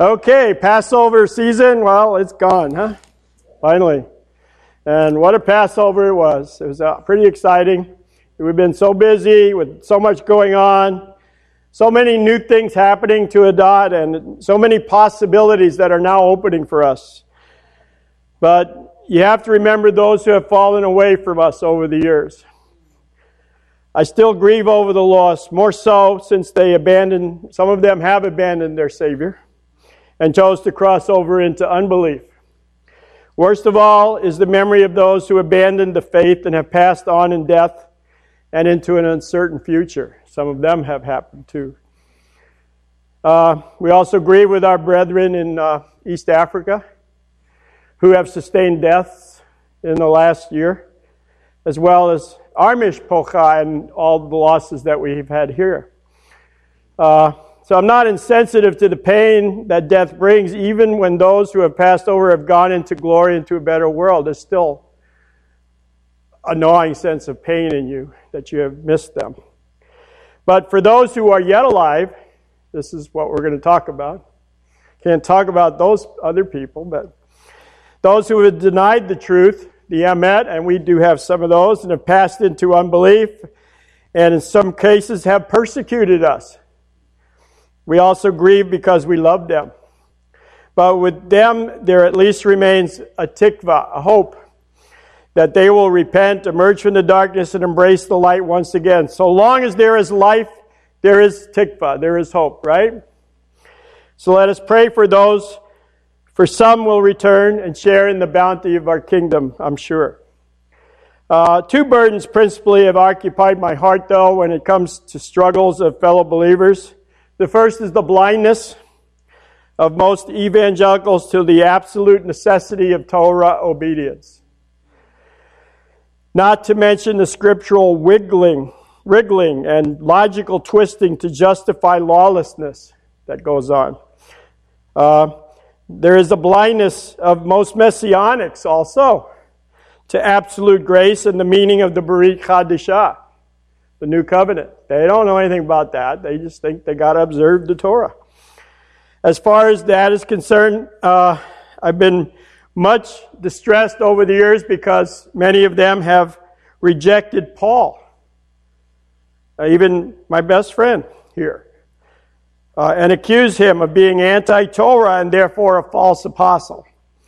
Okay, Passover season, well, it's gone, huh? Finally. And what a Passover it was. It was pretty exciting. We've been so busy with so much going on, so many new things happening to Adad, and so many possibilities that are now opening for us. But you have to remember those who have fallen away from us over the years. I still grieve over the loss, more so since some of them have abandoned their Savior and chose to cross over into unbelief. Worst of all is the memory of those who abandoned the faith and have passed on in death and into an uncertain future. Some of them have happened too. We also grieve with our brethren in East Africa who have sustained deaths in the last year, as well as our mishpocha and all the losses that we've had here. So I'm not insensitive to the pain that death brings, even when those who have passed over have gone into glory, into a better world. There's still a gnawing sense of pain in you that you have missed them. But for those who are yet alive, this is what we're going to talk about. Can't talk about those other people, but those who have denied the truth, the emet, and we do have some of those, and have passed into unbelief, and in some cases have persecuted us. We also grieve because we love them. But with them, there at least remains a tikva, a hope, that they will repent, emerge from the darkness, and embrace the light once again. So long as there is life, there is tikva, there is hope, right? So let us pray for those. For some will return and share in the bounty of our kingdom, I'm sure. Two burdens principally have occupied my heart, though, when it comes to struggles of fellow believers. The first is the blindness of most evangelicals to the absolute necessity of Torah obedience. Not to mention the scriptural wriggling and logical twisting to justify lawlessness that goes on. There is a blindness of most messianics also to absolute grace and the meaning of the Brit Chadashah, the new covenant. They don't know anything about that. They just think they got to observe the Torah. As far as that is concerned, I've been much distressed over the years because many of them have rejected Paul, even my best friend here, and accuse him of being anti-Torah and therefore a false apostle.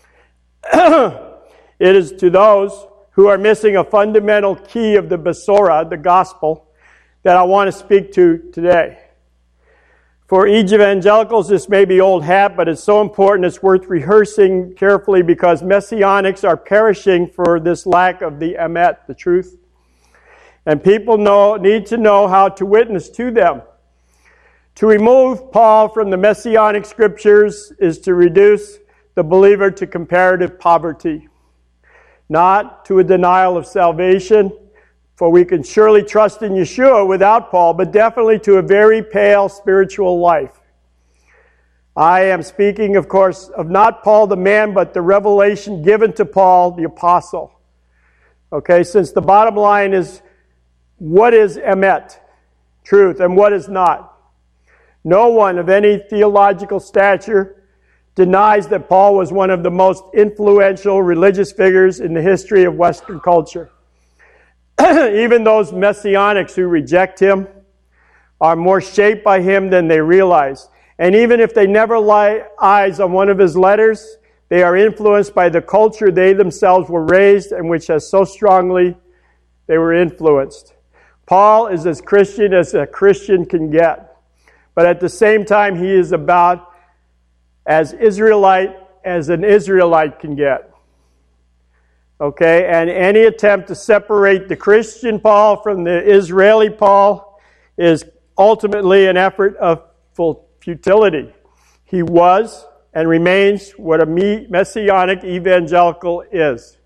It is to those who are missing a fundamental key of the Besorah, the gospel, that I want to speak to today. For evangelicals, this may be old hat, but it's so important it's worth rehearsing carefully because messianics are perishing for this lack of the emet, the truth. And people need to know how to witness to them. To remove Paul from the messianic scriptures is to reduce the believer to comparative poverty, not to a denial of salvation, for we can surely trust in Yeshua without Paul, but definitely to a very pale spiritual life. I am speaking, of course, of not Paul the man, but the revelation given to Paul the apostle. Okay, since the bottom line is, what is emet, truth, and what is not? No one of any theological stature denies that Paul was one of the most influential religious figures in the history of Western culture. Even those messianics who reject him are more shaped by him than they realize. And even if they never lay eyes on one of his letters, they are influenced by the culture they themselves were raised in, which has so strongly they were influenced. Paul is as Christian as a Christian can get. But at the same time, he is about as Israelite as an Israelite can get. Okay, and any attempt to separate the Christian Paul from the Israeli Paul is ultimately an effort of futility. He was and remains what a messianic evangelical is.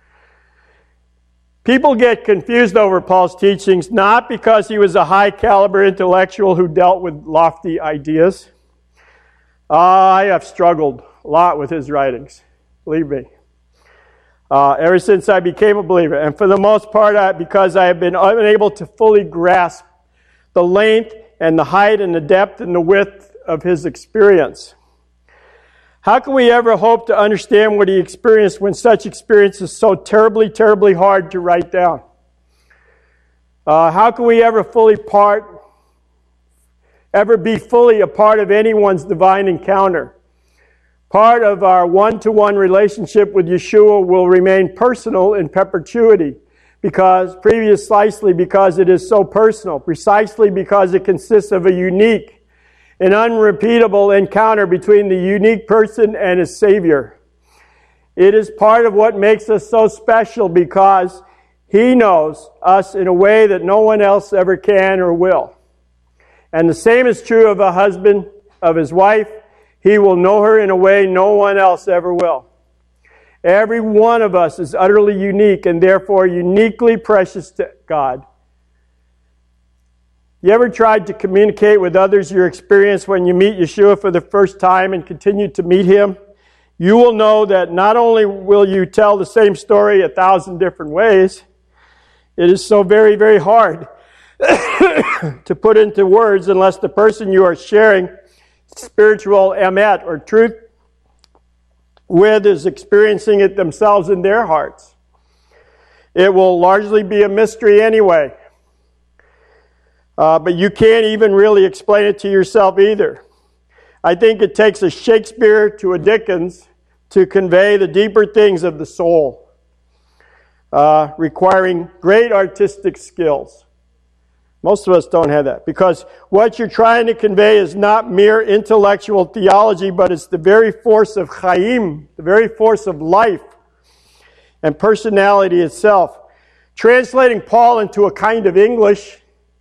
People get confused over Paul's teachings, not because he was a high-caliber intellectual who dealt with lofty ideas. I have struggled a lot with his writings, believe me. Ever since I became a believer. And for the most part, because I have been unable to fully grasp the length and the height and the depth and the width of his experience. How can we ever hope to understand what he experienced when such experience is so terribly, terribly hard to write down? How can we ever be fully a part of anyone's divine encounter? Part of our one-to-one relationship with Yeshua will remain personal in perpetuity, precisely because it is so personal, precisely because it consists of a unique and unrepeatable encounter between the unique person and his Savior. It is part of what makes us so special because he knows us in a way that no one else ever can or will. And the same is true of a husband, of his wife. He will know her in a way no one else ever will. Every one of us is utterly unique and therefore uniquely precious to God. You ever tried to communicate with others your experience when you meet Yeshua for the first time and continue to meet him? You will know that not only will you tell the same story 1,000 different ways, it is so very, very hard to put into words unless the person you are sharing spiritual emet or truth with is experiencing it themselves in their hearts. It will largely be a mystery anyway. But you can't even really explain it to yourself either. I think it takes a Shakespeare to a Dickens to convey the deeper things of the soul, requiring great artistic skills. Most of us don't have that, because what you're trying to convey is not mere intellectual theology, but it's the very force of Chaim, the very force of life and personality itself. Translating Paul into a kind of English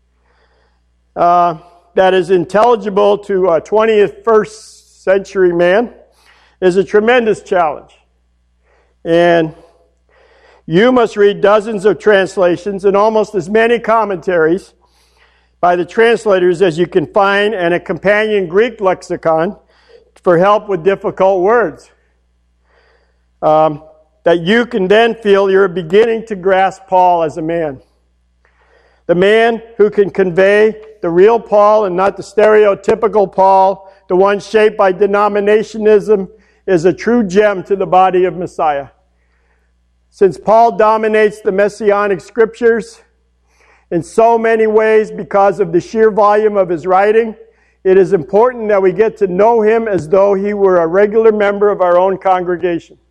that is intelligible to a 21st century man is a tremendous challenge. And you must read dozens of translations and almost as many commentaries by the translators as you can find, and a companion Greek lexicon for help with difficult words. That you can then feel you're beginning to grasp Paul as a man. The man who can convey the real Paul and not the stereotypical Paul, the one shaped by denominationism, is a true gem to the body of Messiah. Since Paul dominates the Messianic scriptures in so many ways because of the sheer volume of his writing, it is important that we get to know him as though he were a regular member of our own congregation.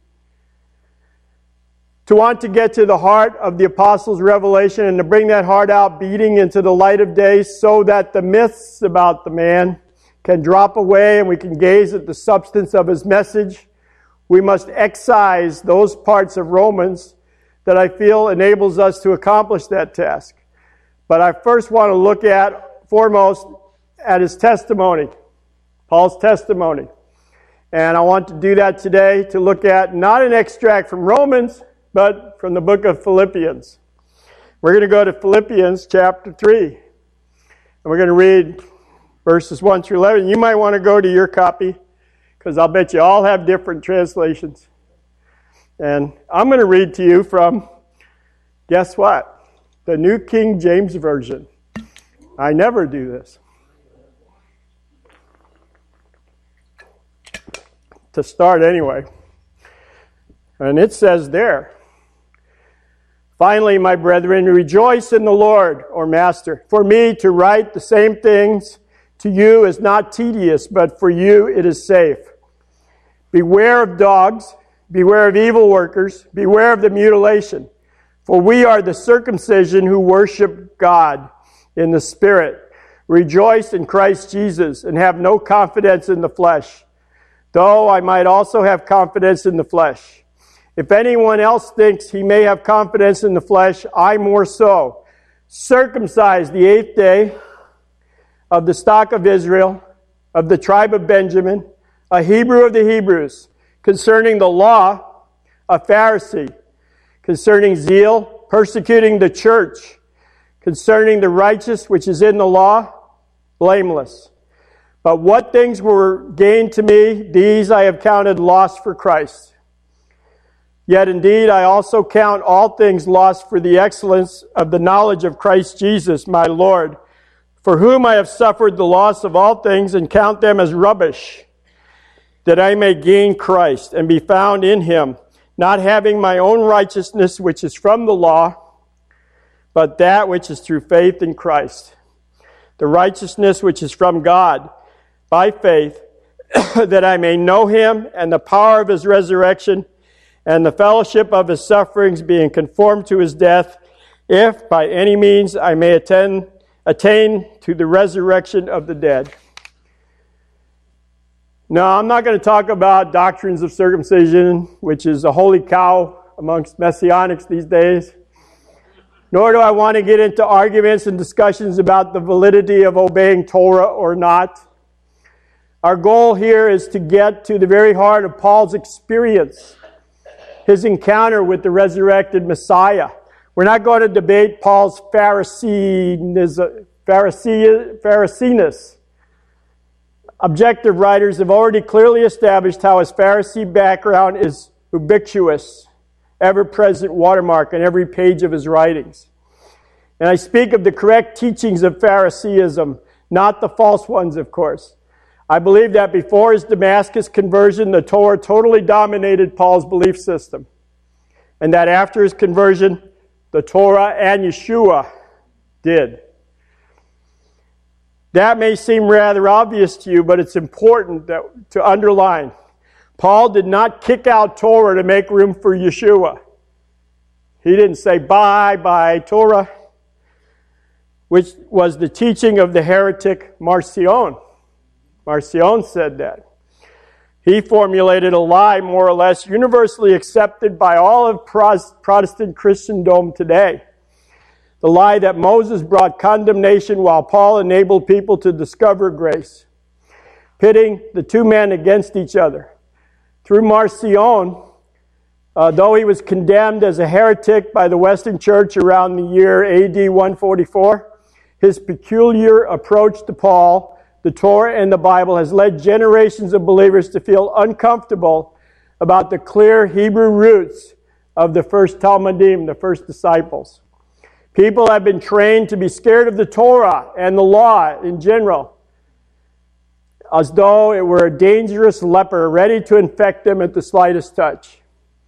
To want to get to the heart of the apostles' revelation and to bring that heart out beating into the light of day so that the myths about the man can drop away and we can gaze at the substance of his message, we must excise those parts of Romans that I feel enables us to accomplish that task. But I first want to look foremost at his testimony, Paul's testimony. And I want to do that today to look at not an extract from Romans, but from the book of Philippians. We're going to go to Philippians chapter 3. And we're going to read verses 1 through 11. You might want to go to your copy, because I'll bet you all have different translations. And I'm going to read to you from, guess what? The New King James Version. I never do this. To start anyway. And it says there, "Finally, my brethren, rejoice in the Lord," or Master. "For me to write the same things to you is not tedious, but for you it is safe. Beware of dogs, beware of evil workers, beware of the mutilation. For we are the circumcision who worship God in the Spirit, rejoice in Christ Jesus, and have no confidence in the flesh, though I might also have confidence in the flesh. If anyone else thinks he may have confidence in the flesh, I more so. Circumcised the 8th day, of the stock of Israel, of the tribe of Benjamin, a Hebrew of the Hebrews, concerning the law, a Pharisee, concerning zeal, persecuting the church, concerning the righteous which is in the law, blameless. But what things were gained to me, these I have counted loss for Christ. Yet indeed I also count all things lost for the excellence of the knowledge of Christ Jesus, my Lord, for whom I have suffered the loss of all things and count them as rubbish, that I may gain Christ and be found in him, not having my own righteousness which is from the law, but that which is through faith in Christ, the righteousness which is from God by faith, that I may know him and the power of his resurrection and the fellowship of his sufferings, being conformed to his death, if by any means I may attain to the resurrection of the dead. Now, I'm not going to talk about doctrines of circumcision, which is a holy cow amongst messianics these days. Nor do I want to get into arguments and discussions about the validity of obeying Torah or not. Our goal here is to get to the very heart of Paul's experience, his encounter with the resurrected Messiah. We're not going to debate Paul's Phariseeness. Objective writers have already clearly established how his Pharisee background is ubiquitous, ever-present watermark on every page of his writings. And I speak of the correct teachings of Phariseeism, not the false ones, of course. I believe that before his Damascus conversion, the Torah totally dominated Paul's belief system. And that after his conversion, the Torah and Yeshua did. That may seem rather obvious to you, but it's important to underline. Paul did not kick out Torah to make room for Yeshua. He didn't say, bye, Torah, which was the teaching of the heretic Marcion. Marcion said that. He formulated a lie more or less universally accepted by all of Protestant Christendom today. The lie that Moses brought condemnation while Paul enabled people to discover grace, pitting the two men against each other. Through Marcion, though he was condemned as a heretic by the Western Church around the year AD 144, his peculiar approach to Paul, the Torah, and the Bible has led generations of believers to feel uncomfortable about the clear Hebrew roots of the first Talmudim, the first disciples. People have been trained to be scared of the Torah and the law in general, as though it were a dangerous leper ready to infect them at the slightest touch.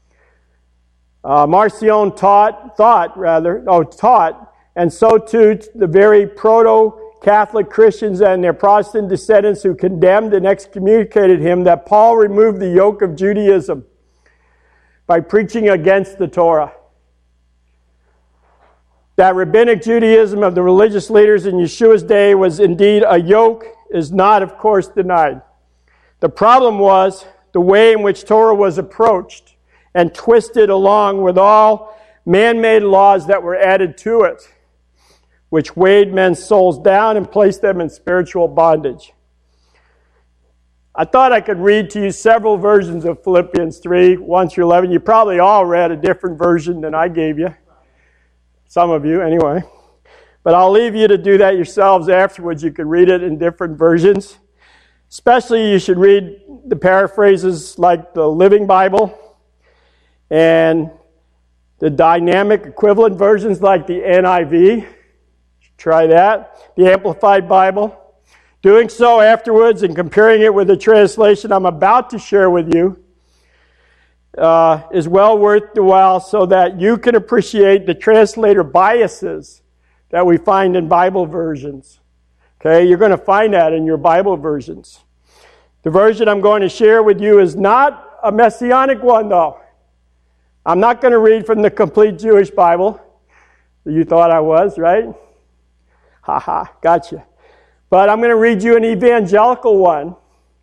Marcion taught, and so too the very proto-Catholic Christians and their Protestant descendants who condemned and excommunicated him, that Paul removed the yoke of Judaism by preaching against the Torah. That rabbinic Judaism of the religious leaders in Yeshua's day was indeed a yoke is not, of course, denied. The problem was the way in which Torah was approached and twisted along with all man-made laws that were added to it, which weighed men's souls down and placed them in spiritual bondage. I thought I could read to you several versions of Philippians 3, 1 through 11. You probably all read a different version than I gave you. Some of you, anyway. But I'll leave you to do that yourselves afterwards. You could read it in different versions. Especially you should read the paraphrases like the Living Bible and the dynamic equivalent versions like the NIV. Try that. The Amplified Bible. Doing so afterwards and comparing it with the translation I'm about to share with you is well worth the while, so that you can appreciate the translator biases that we find in Bible versions. Okay, you're going to find that in your Bible versions. The version I'm going to share with you is not a messianic one, though. I'm not going to read from the complete Jewish Bible. You thought I was, right? Gotcha. But I'm going to read you an evangelical one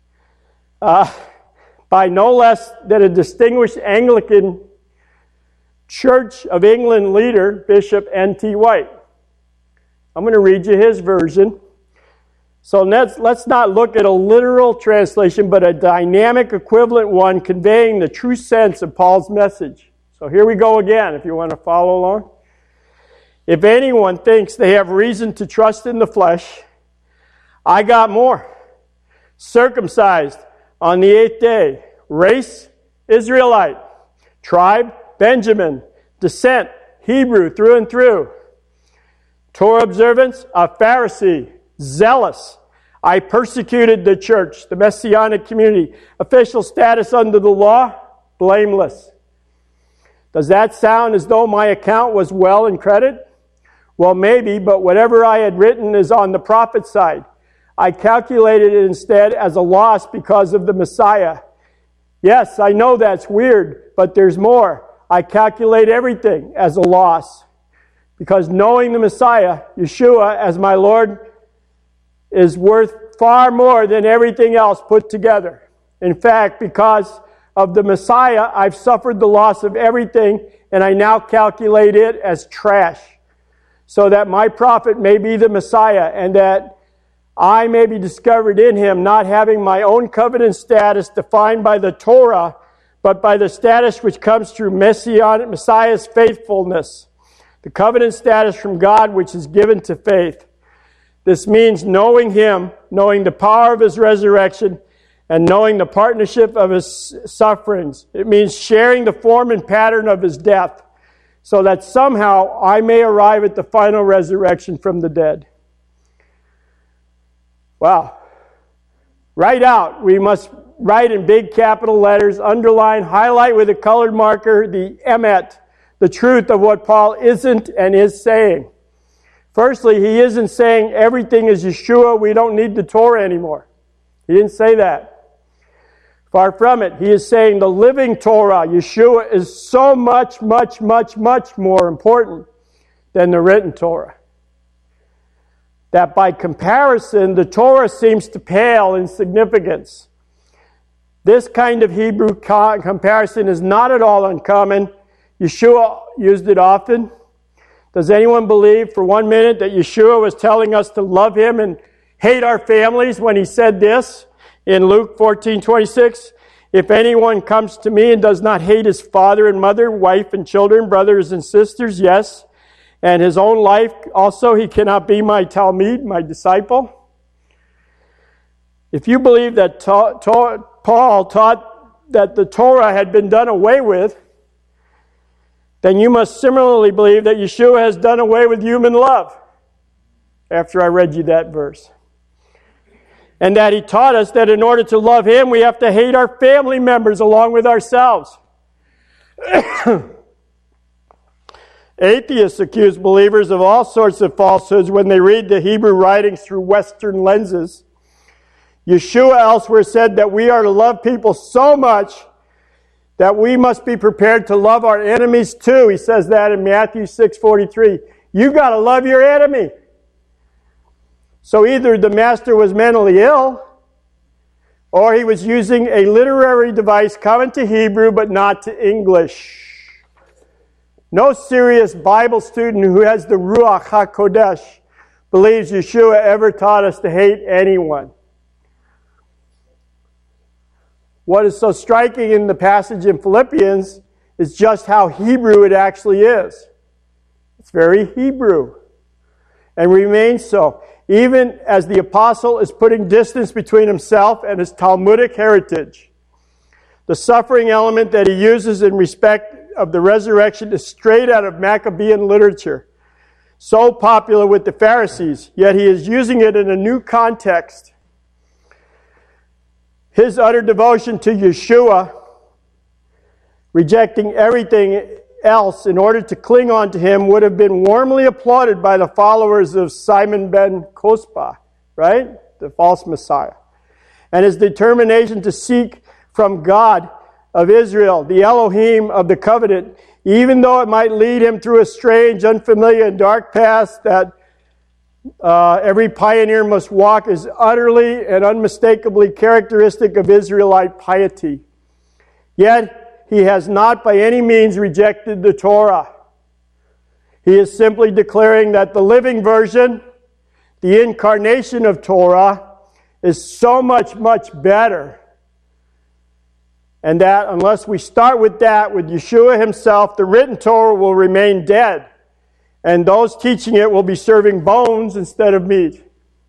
by no less than a distinguished Anglican Church of England leader, Bishop N.T. White. I'm going to read you his version. So let's not look at a literal translation, but a dynamic equivalent one conveying the true sense of Paul's message. So here we go again, if you want to follow along. If anyone thinks they have reason to trust in the flesh, I got more. Circumcised on the 8th day. Race, Israelite. Tribe, Benjamin. Descent, Hebrew through and through. Torah observance, a Pharisee. Zealous. I persecuted the church, the Messianic community. Official status under the law, blameless. Does that sound as though my account was well in credit? Well, maybe, but whatever I had written is on the prophet side. I calculated it instead as a loss because of the Messiah. Yes, I know that's weird, but there's more. I calculate everything as a loss because knowing the Messiah, Yeshua, as my Lord, is worth far more than everything else put together. In fact, because of the Messiah, I've suffered the loss of everything, and I now calculate it as trash, so that my profit may be the Messiah, and that I may be discovered in him, not having my own covenant status defined by the Torah, but by the status which comes through Messiah's faithfulness, the covenant status from God which is given to faith. This means knowing him, knowing the power of his resurrection, and knowing the partnership of his sufferings. It means sharing the form and pattern of his death, so that somehow I may arrive at the final resurrection from the dead. Wow. Write out. We must write in big capital letters, underline, highlight with a colored marker, the emet, the truth of what Paul isn't and is saying. Firstly, he isn't saying everything is Yeshua, we don't need the Torah anymore. He didn't say that. Far from it. He is saying the living Torah, Yeshua, is so much, much, much, much more important than the written Torah. That by comparison, the Torah seems to pale in significance. This kind of Hebrew comparison is not at all uncommon. Yeshua used it often. Does anyone believe for 1 minute that Yeshua was telling us to love him and hate our families when he said this in Luke 14:26? If anyone comes to me and does not hate his father and mother, wife and children, brothers and sisters, yes, and his own life also, he cannot be my Talmid, my disciple. If you believe that Paul taught that the Torah had been done away with, then you must similarly believe that Yeshua has done away with human love, after I read you that verse. And that he taught us that in order to love him, we have to hate our family members along with ourselves. Atheists accuse believers of all sorts of falsehoods when they read the Hebrew writings through Western lenses. Yeshua elsewhere said that we are to love people so much that we must be prepared to love our enemies too. He says that in Matthew 6:43. You got to love your enemy. So either the master was mentally ill, or he was using a literary device common to Hebrew but not to English. No serious Bible student who has the Ruach HaKodesh believes Yeshua ever taught us to hate anyone. What is so striking in the passage in Philippians is just how Hebrew it actually is. It's very Hebrew and remains so, even as the apostle is putting distance between himself and his Talmudic heritage. The suffering element that he uses in respect of the resurrection is straight out of Maccabean literature, so popular with the Pharisees, yet he is using it in a new context. His utter devotion to Yeshua, rejecting everything else in order to cling on to him, would have been warmly applauded by the followers of Simon ben Kospah, right? The false Messiah. And his determination to seek from God of Israel, the Elohim of the covenant, even though it might lead him through a strange, unfamiliar, and dark path that every pioneer must walk, is utterly and unmistakably characteristic of Israelite piety. Yet, he has not by any means rejected the Torah. He is simply declaring that the living version, the incarnation of Torah, is so much, much better. And that unless we start with that, with Yeshua himself, the written Torah will remain dead. And those teaching it will be serving bones instead of meat.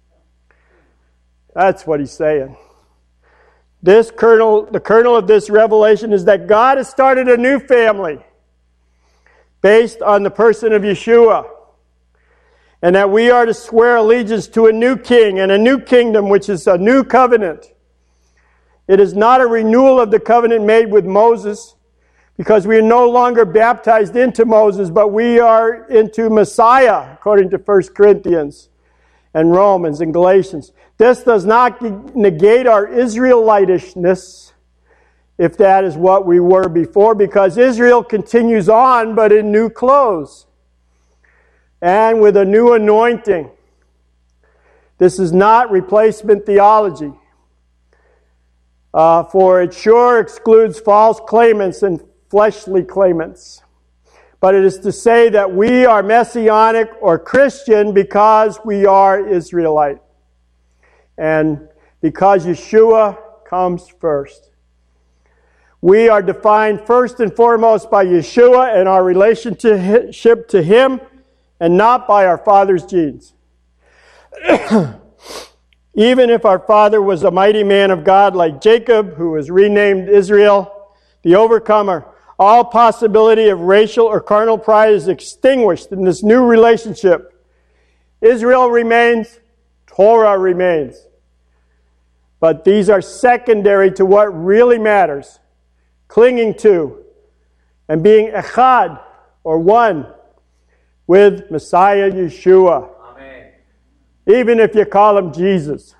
That's what he's saying. The kernel of this revelation is that God has started a new family based on the person of Yeshua. and that we are to swear allegiance to a new king and a new kingdom, which is a new covenant. It is not a renewal of the covenant made with Moses, because we are no longer baptized into Moses, but we are into Messiah, according to 1 Corinthians and Romans and Galatians. This does not negate our Israelitishness, if that is what we were before, because Israel continues on, but in new clothes and with a new anointing. This is not replacement theology, for it sure excludes false claimants and fleshly claimants. But it is to say that we are Messianic or Christian because we are Israelite, and because Yeshua comes first. We are defined first and foremost by Yeshua and our relationship to Him, and not by our father's genes. Even if our father was a mighty man of God like Jacob, who was renamed Israel, the overcomer, all possibility of racial or carnal pride is extinguished in this new relationship. Israel remains, Torah remains. But these are secondary to what really matters. Clinging to and being echad, or one, with Messiah Yeshua. Amen. Even if you call Him Jesus.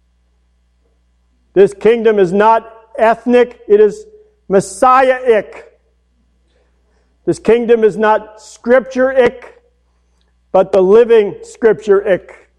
This kingdom is not ethnic, it is Messiahic. This kingdom is not Scripture-ic, but the living Scripture-ic.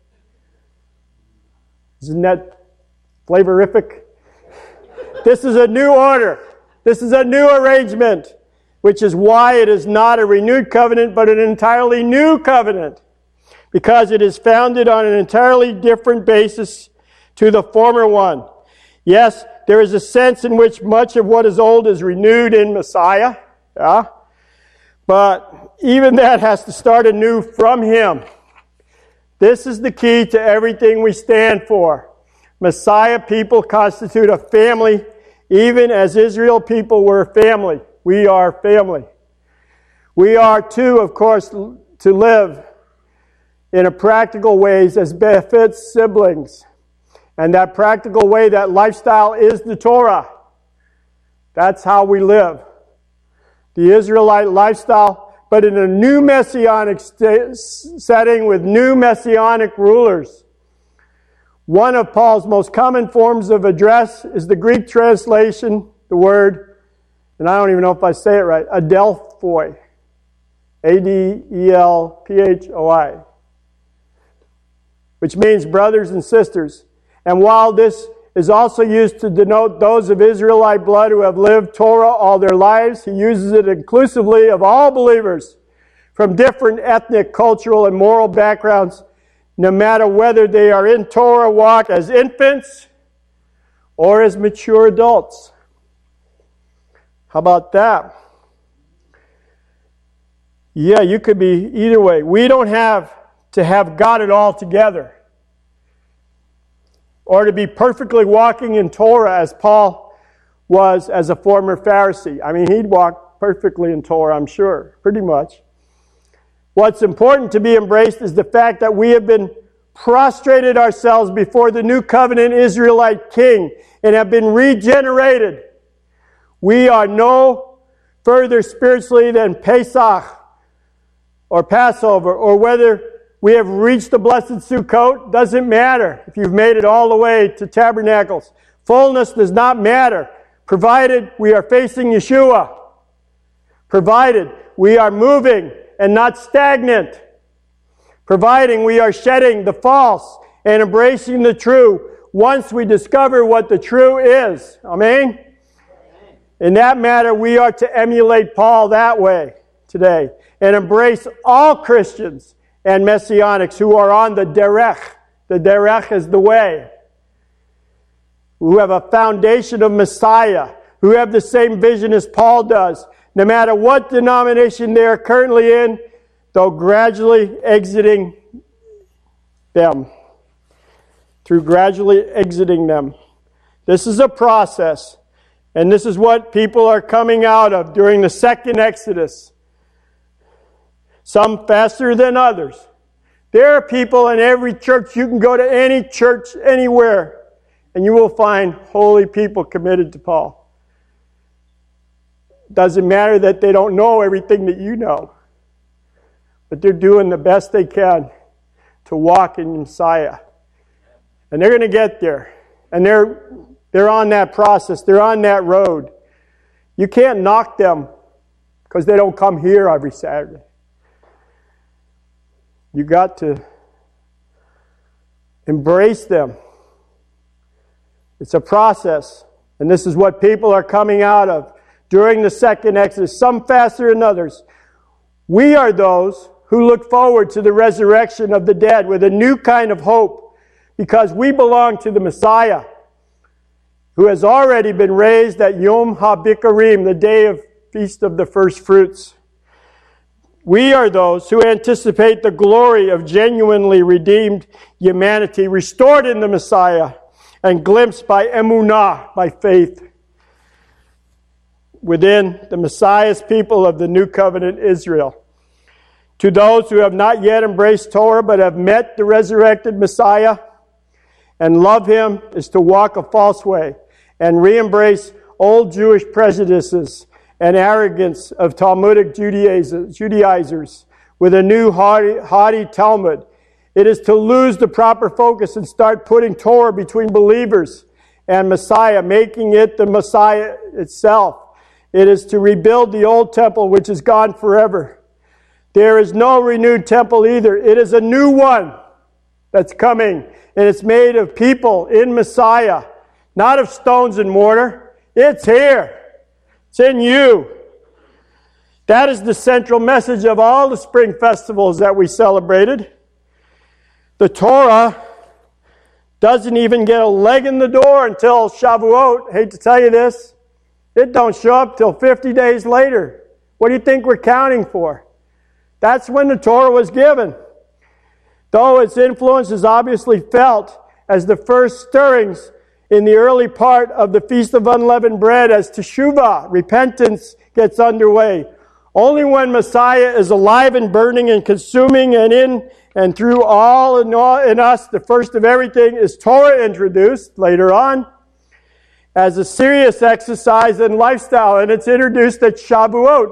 Isn't that flavorific? This is a new order. This is a new arrangement, which is why it is not a renewed covenant, but an entirely new covenant, because it is founded on an entirely different basis to the former one. Yes, there is a sense in which much of what is old is renewed in Messiah, but even that has to start anew from Him. This is the key to everything we stand for. Messiah people constitute a family, even as Israel people were a family. We are family. We are too, of course, to live in a practical ways as befits siblings. And that practical way, that lifestyle is the Torah. That's how we live. The Israelite lifestyle, but in a new messianic setting with new messianic rulers. One of Paul's most common forms of address is the Greek translation, the word, and I don't even know if I say it right, adelphoi. Adelphoi. Which means brothers and sisters. And while this is also used to denote those of Israelite blood who have lived Torah all their lives, he uses it inclusively of all believers from different ethnic, cultural, and moral backgrounds, no matter whether they are in Torah walk as infants or as mature adults. How about that? Yeah, you could be either way. We don't have to have got it all together, or to be perfectly walking in Torah as Paul was as a former Pharisee. I mean, he'd walk perfectly in Torah, I'm sure, pretty much. What's important to be embraced is the fact that we have been prostrated ourselves before the new covenant Israelite king and have been regenerated. We are no further spiritually than Pesach or Passover, or whether we have reached the blessed Sukkot, doesn't matter if you've made it all the way to Tabernacles. Fullness does not matter, provided we are facing Yeshua. Provided we are moving and not stagnant. Providing we are shedding the false and embracing the true once we discover what the true is. Amen? In that matter, we are to emulate Paul that way today and embrace all Christians and Messianics who are on the derech. The derech is the way. Who have a foundation of Messiah. Who have the same vision as Paul does. No matter what denomination they are currently in, though gradually exiting them. Through gradually exiting them. This is a process. And this is what people are coming out of during the second Exodus. Some faster than others. There are people in every church. You can go to any church anywhere, and you will find holy people committed to Paul. Doesn't matter that they don't know everything that you know, but they're doing the best they can to walk in Messiah. And they're going to get there. And they're on that process. They're on that road. You can't knock them because they don't come here every Saturday. You got to embrace them. It's a process. And this is what people are coming out of during the second Exodus, some faster than others. We are those who look forward to the resurrection of the dead with a new kind of hope because we belong to the Messiah who has already been raised at Yom HaBikurim, the day of Feast of the First Fruits. We are those who anticipate the glory of genuinely redeemed humanity, restored in the Messiah, and glimpsed by emunah, by faith, within the Messiah's people of the New Covenant Israel. To those who have not yet embraced Torah but have met the resurrected Messiah and love Him is to walk a false way and re-embrace old Jewish prejudices and arrogance of Talmudic Judaizers with a new haughty Talmud. It is to lose the proper focus and start putting Torah between believers and Messiah, making it the Messiah itself. It is to rebuild the old temple which is gone forever. There is no renewed temple either. It is a new one that's coming, and it's made of people in Messiah, not of stones and mortar. It's here. It's in you. That is the central message of all the spring festivals that we celebrated. The Torah doesn't even get a leg in the door until Shavuot. Hate to tell you this. It don't show up till 50 days later. What do you think we're counting for? That's when the Torah was given. Though its influence is obviously felt as the first stirrings in the early part of the Feast of Unleavened Bread as teshuvah, repentance, gets underway. Only when Messiah is alive and burning and consuming and in and through all in us, the first of everything, is Torah introduced later on as a serious exercise and lifestyle, and it's introduced at Shavuot.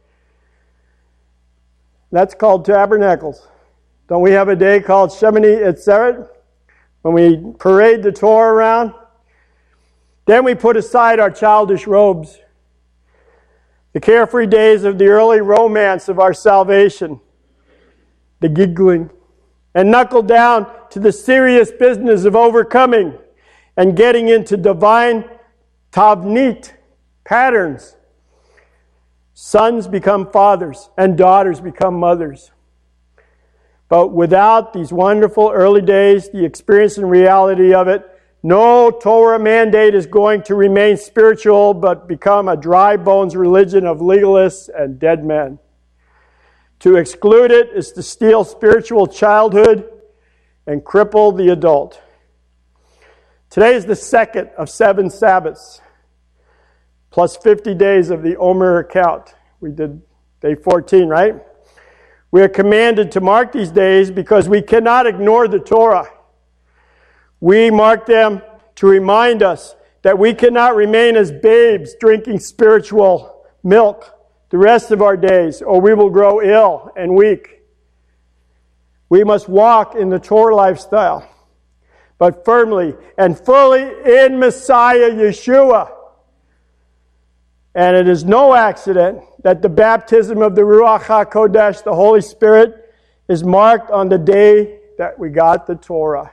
That's called Tabernacles. Don't we have a day called Shemini Atzeret when we parade the Torah around? Then we put aside our childish robes, the carefree days of the early romance of our salvation, the giggling, and knuckle down to the serious business of overcoming and getting into divine tavnit patterns. Sons become fathers and daughters become mothers. But without these wonderful early days, the experience and reality of it, no Torah mandate is going to remain spiritual but become a dry bones religion of legalists and dead men. To exclude it is to steal spiritual childhood and cripple the adult. Today is the second of 7 Sabbaths, plus 50 days of the Omer account. We did day 14, right? We are commanded to mark these days because we cannot ignore the Torah. We mark them to remind us that we cannot remain as babes drinking spiritual milk the rest of our days, or we will grow ill and weak. We must walk in the Torah lifestyle, but firmly and fully in Messiah Yeshua. And it is no accident that the baptism of the Ruach HaKodesh, the Holy Spirit, is marked on the day that we got the Torah.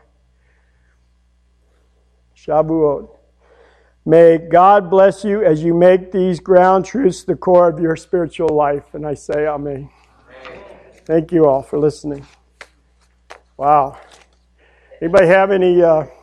Shavuot. May God bless you as you make these ground truths the core of your spiritual life. And I say amen. Thank you all for listening. Wow. Anybody have any